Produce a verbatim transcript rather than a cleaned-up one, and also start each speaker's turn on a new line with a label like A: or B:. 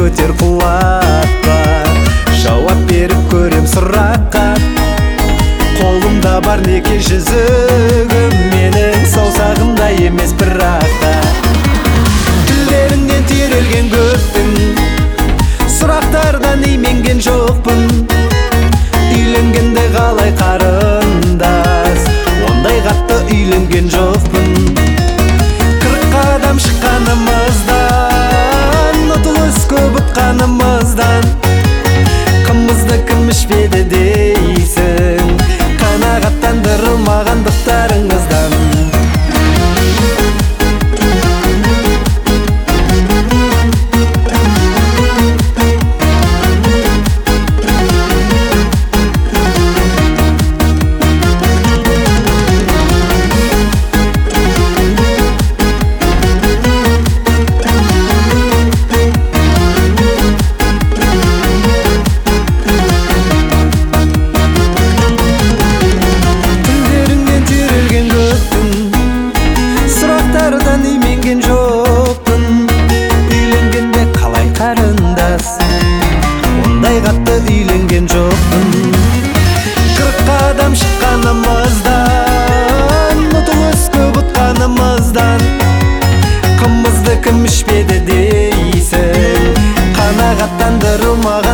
A: көтер қуатқа, жауап беріп көрем сұраққа. Қолымда бар неке жүзігім, менің саусағымда емес бірақта. Тілдеріңнен терелген көптің, сұрақтардан именген жоқпын. Үйленгенде қалай қарындас, ондай қатты үйленген жоқпын. Қырық қадам шыққанымыздан, ұтылыс көп ұтқанымыздан, қымызды кім ішпеді дейсің, қанағаттандырылмағандықтарыңыздан. Именген жоқпын, үйленгенде қалай қарындас, ондай қатты үйленген жоқпын. Қырық қадам шыққанымыздан, ұтылыс көп ұтқанымыздан, қымызды кім ішпеді дейсің, қанағаттандырылмаған